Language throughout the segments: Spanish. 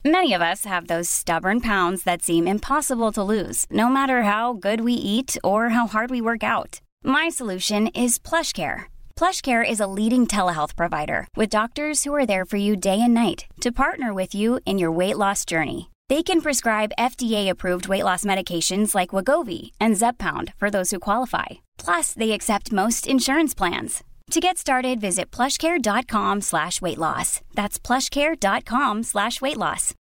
Many of us have those stubborn pounds that seem impossible to lose, no matter how good we eat or how hard we work out. My solution is PlushCare. PlushCare is a leading telehealth provider with doctors who are there for you day and night to partner with you in your weight loss journey. They can prescribe FDA-approved weight loss medications like Wegovy and Zepbound for those who qualify. Plus, they accept most insurance plans. To get started, visit plushcare.com/weightloss. That's plushcare.com/weightloss.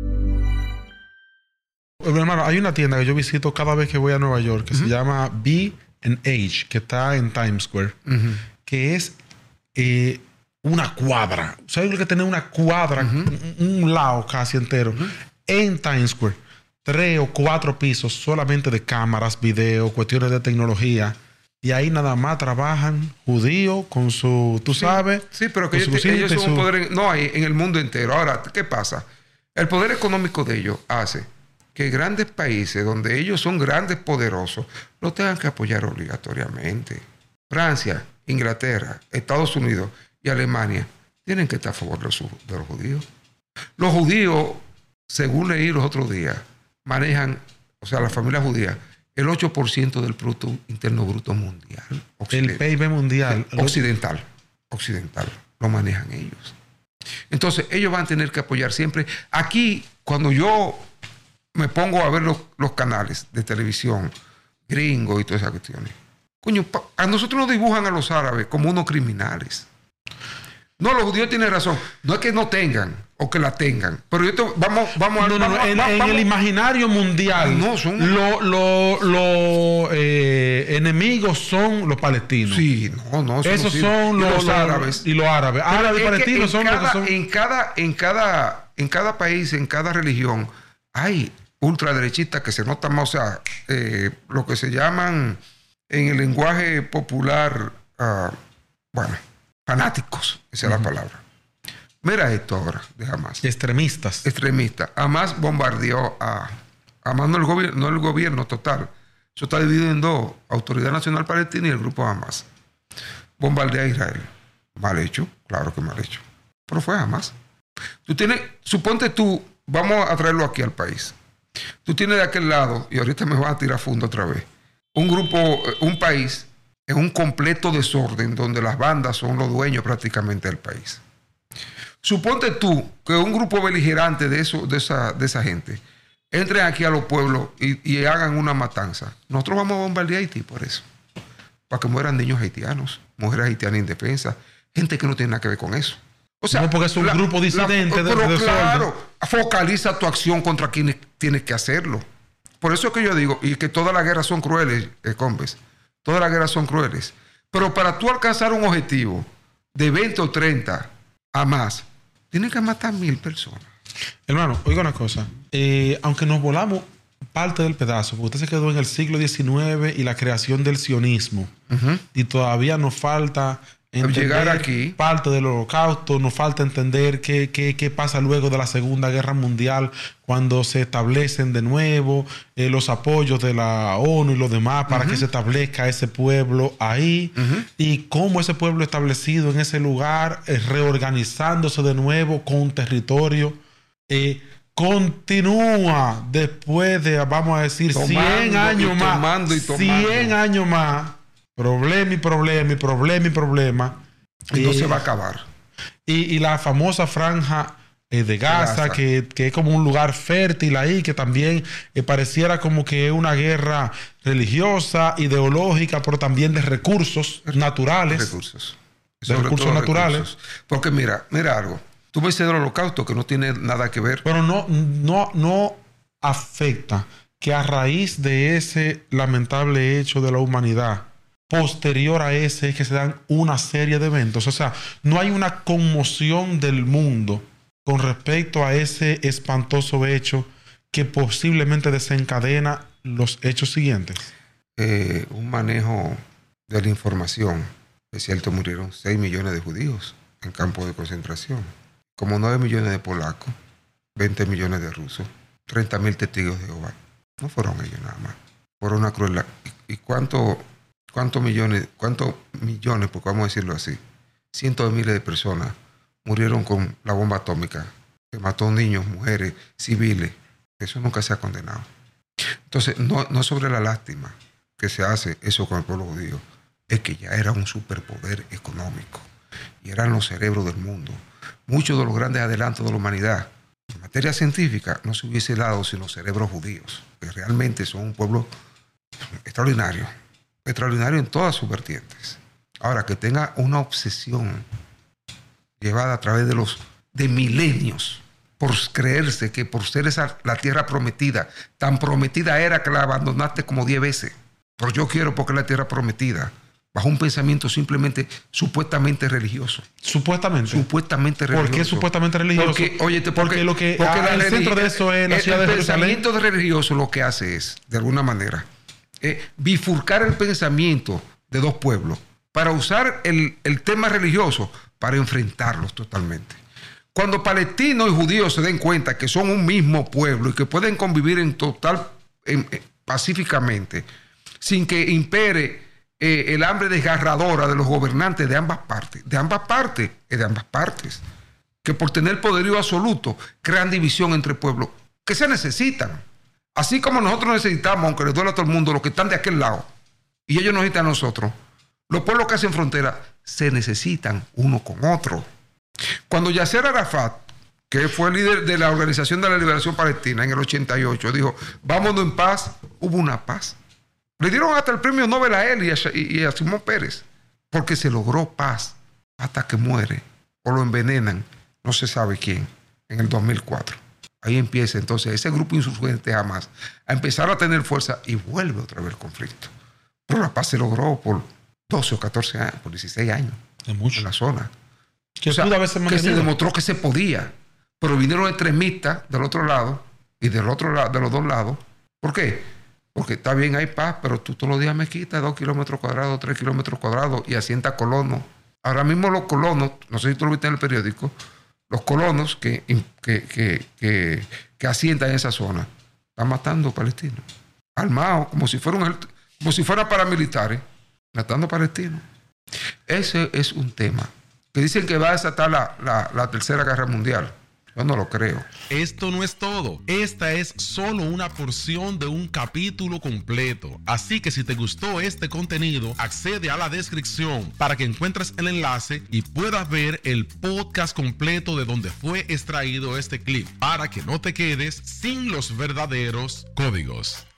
Hermano, hay una tienda que yo visito cada vez que voy a Nueva York que se llama B&H, que está en Times Square, que es una cuadra. O sea, hay que tener una cuadra, un lado casi entero, en Times Square. 3 o 4 pisos solamente de cámaras, video, cuestiones de tecnología. Y ahí nada más trabajan judíos con su, tú sabes. Sí, pero que ellos son un poder en el mundo entero. Ahora, ¿qué pasa? El poder económico de ellos hace que grandes países donde ellos son grandes poderosos lo tengan que apoyar obligatoriamente. Francia, Inglaterra, Estados Unidos y Alemania tienen que estar a favor de los judíos. Los judíos, según leí los otros días, manejan, o sea, la familia judía, el 8% del Producto Interno Bruto mundial. El PIB mundial. Occidental. Lo manejan ellos. Entonces, ellos van a tener que apoyar siempre. Aquí, cuando yo me pongo a ver los canales de televisión gringos y todas esas cuestiones, coño, a nosotros nos dibujan a los árabes como unos criminales. No, los judíos tienen razón. No es que no tengan o que la tengan, pero vamos a... En el imaginario mundial, no, son los enemigos son los palestinos. Sí, no. Esos son los árabes. Y los árabes. Árabes y palestinos son los que son... En cada país, en cada religión, hay ultraderechistas que se notan más, o sea, lo que se llaman en el lenguaje popular, fanáticos, esa es la palabra. Mira esto ahora de Hamas. Extremistas. Hamas bombardeó a Hamas, no el gobierno total. Eso está dividido en dos: Autoridad Nacional Palestina y el grupo Hamas. Bombardea a Israel. Mal hecho, claro que mal hecho. Pero fue Hamas. Suponte tú, vamos a traerlo aquí al país. Tú tienes de aquel lado, y ahorita me vas a tirar fondo otra vez, un país en un completo desorden donde las bandas son los dueños prácticamente del país. Suponte tú que un grupo beligerante de esa gente entre aquí a los pueblos y hagan una matanza. Nosotros vamos a bombardear Haití por eso. Para que mueran niños haitianos, mujeres haitianas indefensas, gente que no tiene nada que ver con eso. O sea, no, porque es un grupo disidente de claro, focaliza tu acción contra quienes tienes que hacerlo. Por eso es que yo digo, y que todas las guerras son crueles, Combes. Todas las guerras son crueles. Pero para tú alcanzar un objetivo de 20 o 30 a más, tienes que matar 1,000 personas. Hermano, oiga una cosa. Aunque nos volamos parte del pedazo, porque usted se quedó en el siglo XIX y la creación del sionismo. Y todavía nos falta llegar aquí. Parte del holocausto, nos falta entender qué pasa luego de la Segunda Guerra Mundial, cuando se establecen de nuevo los apoyos de la ONU y los demás para que se establezca ese pueblo ahí, y cómo ese pueblo establecido en ese lugar, reorganizándose de nuevo con un territorio, continúa después de, vamos a decir, 100 años más. 100 años más. Problema. Y no se va a acabar. Y la famosa franja de Gaza, que es como un lugar fértil ahí, que también pareciera como que es una guerra religiosa, ideológica, pero también de recursos naturales. Recursos naturales. Porque mira algo. Tú me dices del holocausto, que no tiene nada que ver. Pero no afecta que a raíz de ese lamentable hecho de la humanidad, posterior a ese, es que se dan una serie de eventos. O sea, no hay una conmoción del mundo con respecto a ese espantoso hecho que posiblemente desencadena los hechos siguientes. Un manejo de la información. Es cierto, murieron 6 millones de judíos en campos de concentración, como 9 millones de polacos, 20 millones de rusos, 30,000 testigos de Jehová. No fueron ellos nada más. Fueron una crueldad. ¿Y cuántos millones, porque vamos a decirlo así, cientos de miles de personas murieron con la bomba atómica que mató niños, mujeres, civiles. Eso nunca se ha condenado. Entonces, no es sobre la lástima que se hace eso con el pueblo judío. Es que ya era un superpoder económico y eran los cerebros del mundo. Muchos de los grandes adelantos de la humanidad en materia científica no se hubiese dado sin los cerebros judíos, que realmente son un pueblo extraordinario en todas sus vertientes. Ahora, que tenga una obsesión llevada a través de milenios por creerse que por ser esa la tierra prometida, tan prometida era que la abandonaste como 10 veces. Pero yo quiero porque es la tierra prometida, bajo un pensamiento simplemente supuestamente religioso. Supuestamente religioso. ¿Por qué supuestamente religioso? Porque el centro de eso es la ciudad de Jerusalén. El pensamiento religioso lo que hace es, de alguna manera, bifurcar el pensamiento de dos pueblos para usar el tema religioso para enfrentarlos totalmente. Cuando palestinos y judíos se den cuenta que son un mismo pueblo y que pueden convivir pacíficamente, sin que impere el hambre desgarradora de los gobernantes de ambas partes, que por tener poderío absoluto crean división entre pueblos que se necesitan. Así como nosotros necesitamos, aunque les duele a todo el mundo, los que están de aquel lado, y ellos nos necesitan a nosotros, los pueblos que hacen frontera se necesitan uno con otro. Cuando Yasser Arafat, que fue el líder de la Organización de la Liberación Palestina en el 88, dijo, vámonos en paz, hubo una paz. Le dieron hasta el premio Nobel a él y a Simón Pérez, porque se logró paz hasta que muere o lo envenenan, no se sabe quién, en el 2004. Ahí empieza entonces ese grupo insurgente Hamas a empezar a tener fuerza y vuelve otra vez el conflicto. Pero la paz se logró por 12 o 14 años, por 16 años en la zona. Que se demostró que se podía, pero vinieron extremistas del otro lado y del otro lado, de los dos lados. ¿Por qué? Porque está bien, hay paz, pero tú todos los días me quitas 2 kilómetros cuadrados, 3 kilómetros cuadrados y asientas colonos. Ahora mismo los colonos, no sé si tú lo viste en el periódico, los colonos que asientan en esa zona están matando palestinos, armados como si fueran paramilitares, matando palestinos. Ese es un tema que dicen que va a desatar la Tercera Guerra Mundial. Yo no lo creo. Esto no es todo. Esta es solo una porción de un capítulo completo. Así que si te gustó este contenido, accede a la descripción para que encuentres el enlace y puedas ver el podcast completo de donde fue extraído este clip, para que no te quedes sin los verdaderos códigos.